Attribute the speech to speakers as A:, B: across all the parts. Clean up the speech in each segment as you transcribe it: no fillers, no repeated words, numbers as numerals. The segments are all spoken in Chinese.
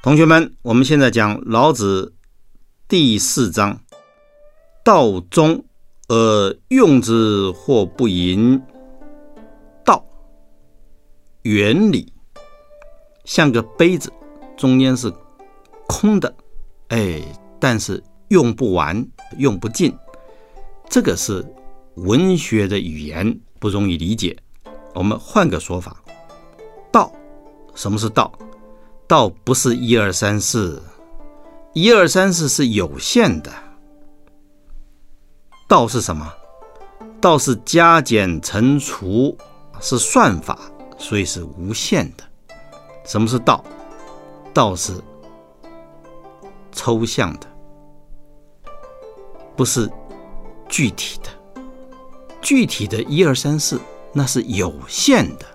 A: 同学们，我们现在讲老子第4章，道中而用之或不盈。道，原理，像个杯子，中间是空的，但是用不完，用不尽。这个是文学的语言，不容易理解。我们换个说法，道，什么是道？道不是1、2、3、4，1、2、3、4是有限的。道是什么？道是加减乘除，是算法，所以是无限的。什么是道？道是抽象的，不是具体的。具体的1、2、3、4那是有限的，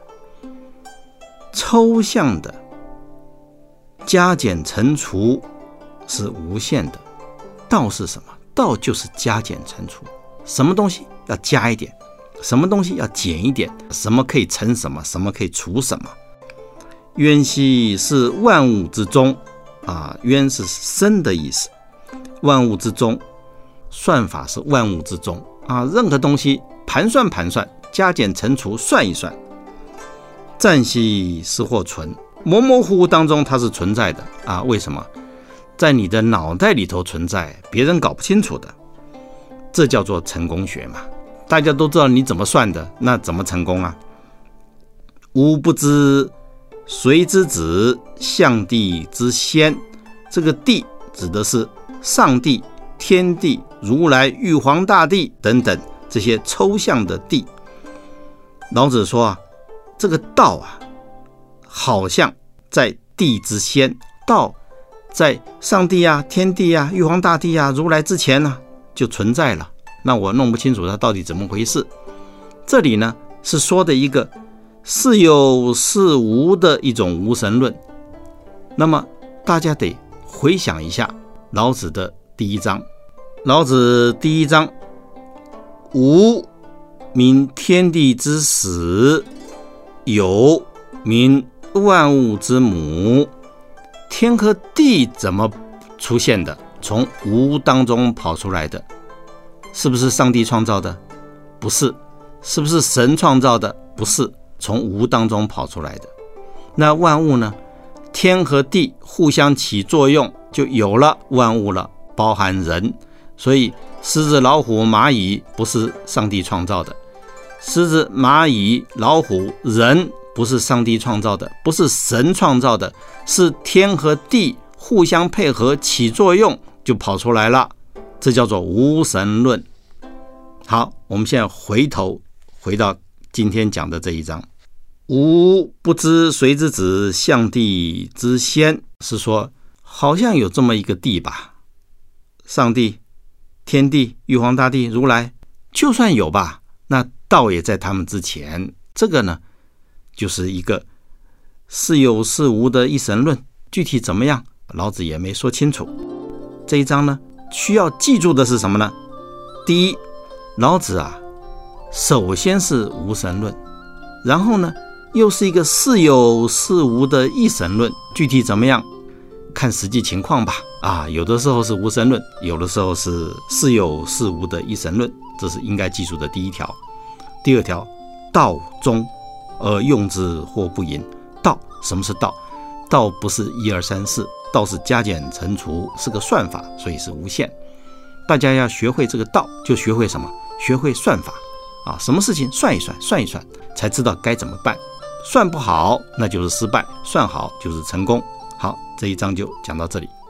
A: 抽象的加减乘除是无限的。道是什么？道就是加减乘除，什么东西要加一点，什么东西要减一点，什么可以乘什么，什么可以除什么。渊兮是万物之宗渊是生的意思，万物之宗，算法是万物之宗任何东西盘算盘算，加减乘除算一算。暂兮是或存，模模糊糊当中它是存在的为什么？在你的脑袋里头存在，别人搞不清楚的，这叫做成功学嘛。大家都知道你怎么算的，那怎么成功啊？吾不知谁之子，象帝之先。这个帝指的是上帝、天地、如来、玉皇大帝等等这些抽象的帝。老子说这个道好像在地之先，道在上帝天地玉皇大帝如来之前就存在了。那我弄不清楚它到底怎么回事。这里呢是说的一个是有是无的一种无神论。那么大家得回想一下老子的第1章。老子第1章，无名天地之始，有名万物之母。天和地怎么出现的？从无当中跑出来的。是不是上帝创造的？不是。是不是神创造的？不是，从无当中跑出来的。那万物呢？天和地互相起作用，就有了万物了，包含人。所以狮子、老虎、蚂蚁不是上帝创造的，狮子、蚂蚁、老虎、人不是上帝创造的，不是神创造的，是天和地互相配合起作用就跑出来了，这叫做无神论。好，我们现在回到今天讲的这一章。吾不知谁之子，象帝之先，是说好像有这么一个帝吧，上帝、天地、玉皇大帝、如来，就算有吧，那道也在他们之前。这个呢就是一个是有是无的一神论，具体怎么样老子也没说清楚。这一章呢需要记住的是什么呢？第一，老子首先是无神论，然后呢又是一个是有是无的一神论，具体怎么样看实际情况吧。有的时候是无神论，有的时候是有是无的一神论，这是应该记住的第1条。第2条，道中而用之或不盈。道，什么是道？道不是1、2、3、4，道是加减乘除，是个算法，所以是无限。大家要学会这个道，就学会什么？学会算法什么事情算一算，算一算，才知道该怎么办。算不好那就是失败，算好就是成功。好，这一章就讲到这里。